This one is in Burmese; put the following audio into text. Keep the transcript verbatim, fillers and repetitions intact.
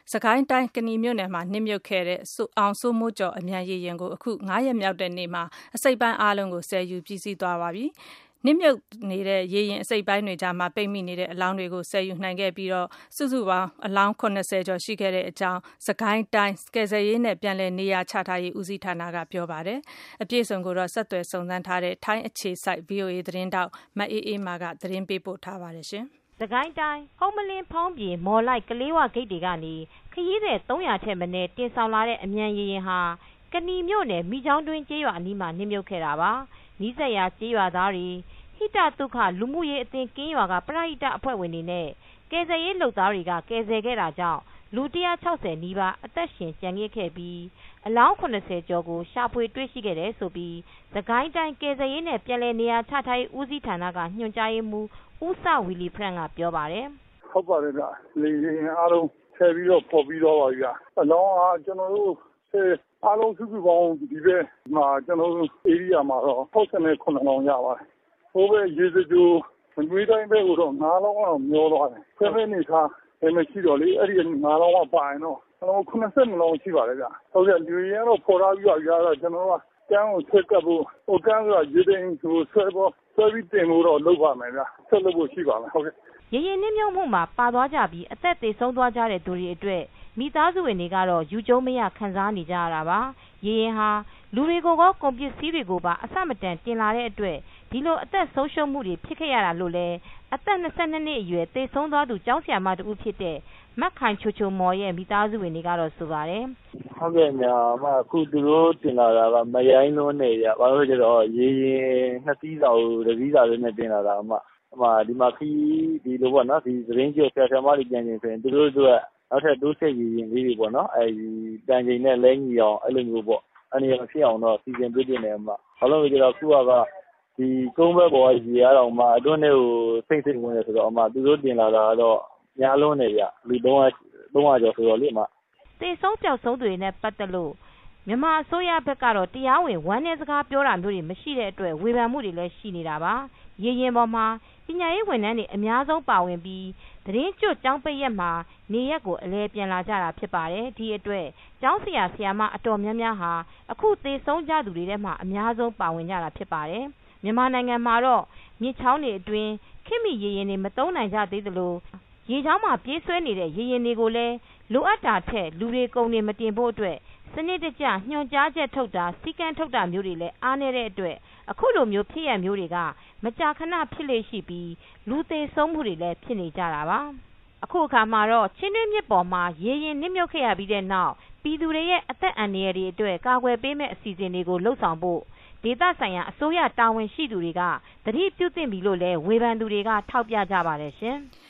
စကိုင်းတိုင်းကနီမြို့နယ်မှာနစ်မြုပ်ခဲ့တဲ့အောင်စိုးမိုးကျော်အမြန်ရေယာဉ်ကိုအခုငါးရက်မြောက်တဲ့နေ့မှာအစိပ်ပိုင်းအားလုံးကိုဆယ်ယူပြီးစီးသွားပါပြီ။နစ်မြုပ်နေတဲ့ရေယာဉ်အစိပ်ပိုင်းတွေကြားမှာပိတ်မိနေတဲ့အလောင်းတွေကိုဆယ်ယူနိုင်ခဲ့ပြီးတော့စုစုပေါင်းအလောင်း၇၀ကျော်ရှိခဲ့တဲ့အကြောင်းစကိုင်းတိုင်းကယ်ဆယ်ရေးနဲ့ပြန်လည်နေရာချထားရေးဦးစီးဌာနကပြောပါတယ်။အပြည့်စုံကိုတော့ဆက်သွယ်စုံစမ်းထားတဲ့ထိုင်းအခြေစိုက် ဗွီအိုအေ သတင်းတောက်မအေးအေးမာကသတင်းပေးပို့ထားပါတယ်ရှင်။စကိုင်းတိုင်းဟုံးမလင်းဖောင်းပြေမော်လိုက်ကလေးဝဂိတ်တွေကနေခရီးသည်သုံးရာထက်မနည်းတင်ဆောင်လာတဲ့အမြန်ရေယာဉ်ဟာကနီမြို့နယ်မိချောင်းတွင်းကျေးရွာအနီးမှာနစ်မြုပ်ခဲ့တာပါ။နီးစပ်ရာကျေးရွာသားတွေဟိတသုခလူမှုရေးအသင်းကင်းရွာကပရဟိတအဖွဲ့ဝင်တွေနဲ့ကယ်ဆယ်ရေးလုပ်သားတွေကကယ်ဆယ်ခဲ့တာကြောင့်လူ၁၆၀နီးပါးအသက်ရှင်ကျန်ခဲ့ခဲ့ပြီးအလောင်း၇၀ကျော်ကိုရှာဖွေတွေ့ရှိခဲ့တယ်ဆိုပြီးစကိုင်းတိုင်းကယ်ဆယ်ရေးနဲ့ပြန်လည်နေရာချထားရေးဦးစီးဌာနကညွှန်ကြားရေးမှူးဦးစဝီလီဖရန့်ကပြောပါတယ်။ဟုတ်ပါတယ်ဗျ။လေယာဉ်အားလုံးဆယ်ပြီးတော့ပေါ်ပြီးတော့ပါဗျ။အလောင်းကကျွန်တော်တို့အားလုံးစုစုပေါင်းဒီဘက်မှာကျွန်တော်တို့ဧရိယာမှာတော့၆၇လောင်းရပါတယ်။ဟိုဘက်ရေစကြိုမွေးတိုင်းဘက်ကတော့၅လောင်းတော့မျောသွားတယ်။ဆယ်ဘက်နေသားဘယ်မရှိတော့လေအဲ့ဒီ၅လောင်းကပါရင်တော့ကျွန်တော်ခုနှစ်လောင်းရှိပါတယ်ဗျ။ဟုတ်ကဲ့လူရင်းတော့ပေါ်လာပြီးတော့ရတော့ကျွန်တော်ကကန်းကိုဆက်ကပ်ဖို့ဟိုကန်းကရေတင်းကိုဆွဲဖို့ဆွဲပြီးတင်ဖို့တော့လုပ်ပါမယ်ဗျ။ဆက်လုပ်ဖို့ရှိပါမယ်ဟုတ်ကဲ့ရေရင်နစ်မြုပ်မှုမှာပါသွားကြပြီးအသက်သေဆုံးသွားကြတဲ့သူတွေအတွက်မိသားစုဝင်တွေကတော့ယူကျုံမရခံစားနေကြရတာပါရေရင်ဟာလူတွေကိုကောကုန်ပစ္စည်းတွေကိုပါအစမတန်တင်လာတဲ့အတွက်ဒီလိုအသက်ဆုံးရှုံးမှုတွေဖြစ်ခဲ့ရတာလို့လဲအသက်၂၂နှစ်အရွယ်သေဆုံးသွားသူကျောင်းဆရာမတူဖြစ်တဲ့မက်ခိုင်ချိုချိုမော်ရဲ့မိသားစုဝင်တွေကတော့ဆိုပါတယ်ဟုတ်ကဲ့ညာမအခုသူတို့တင်လာတာကမရိုင်းလုံးနေရဘာလို့ကျတော့ရေရင်နှစ်စီးစာကိုတစ်စီးစာလေးနဲ့တင်လာတာအမအမဒီမှာခီးဒီလိုပေါ့နော်ဒီသတင်းကျော်ဆရာဆရာမတွေပြန်နေဆိုရင်သူတို့တို့နောက်ထပ်တိုးဆက်ရည်ရင်လေးတွေပေါ့နော်အဲဒီတန်ချိန်နဲ့လဲညီအောင်အဲ့လိုမျိုးပေါ့အနေနဲ့ဖြစ်အောင်တော့စီစဉ်ပေးတင်တယ်အမဘာလို့လဲဆိုတော့ခုကဒီကုန်းဘက်ပေါ်ရေရအောင်မှအတွင်းထဲကိုစိတ်စိတ်ဝင်နေဆိုတော့အမသူတို့တင်လာတာတော့ညာလုံးနေရလူ၃၀၀ကျော်ဆိုတော့လေအမသေဆုံးပျောက်ဆုံးသူတွေနဲ့ပတ်သက်လို့မြန်မာအစိုးရဘက်ကတော့တရားဝင်ဝမ်းနည်းစကားပြောတာမျိုးတွေမရှိတဲ့အတွက်ဝေဖန်မှုတွေလည်းရှိနေတာပါရေရင်ပေါ်မှာပညာရေးဝန်ထမ်းတွေအများဆုံးပါဝင်ပြီးသတင်းကျွတ်ကျောင်းပိတ်ရက်မှာနေရက်ကိုအလဲပြန်လာကြတာဖြစ်ပါတယ်ဒီအတွက်ကျောင်းဆရာဆရာမအတော်များများဟာအခုသေဆုံးကြသူတွေထဲမှာအများဆုံးပါဝင်ကြတာဖြစ်ပါတယ်မြန်မာနိုင်ငံမှာတော့မြစ်ချောင်းတွေအတွင်းခေတ်မီရေရင်တွေမသုံးနိုင်ကြသေးသလိုရေချောင်းမှာပြေးဆွဲနေတဲ့ရေရင်တွေကိုလည်းလိုအပ်တာထက်လူတွေကုန်တွေမတင်ဖို့အတွက်စနစ်တကျညွှန်ကြားချက်ထုတ်တာစီကံထုတ်တာမျိုးတွေလည်းအားနည်းတဲ့အတွက်အခုလိုမျိုးဖြစ်ရမျိုးတွေကမကြာခဏဖြစ်လေရှိပြီးလူသေးဆုံးမှုတွေလည်းဖြစ်နေကြတာပါအခုအခါမှာတော့ချင်းတွင်းမြစ်ပေါ်မှာရေရင်နစ်မြုပ်ခဲ့ရပြီးတဲ့နောက်ပြည်သူတွေရဲ့အသက်အန္တရာယ်တွေအတွက်ကာကွယ်ပေးမယ့်အစီအစဉ်တွေကိုလှုပ်ဆောင်ဖို့ဒေသဆိုင်ရာအစိုးရတာဝန်ရှိသူတွေကသတိပြုသင့်ပြီလို့လည်းဝေဖန်သူတွေကထောက်ပြကြပါတယ်ရှင်။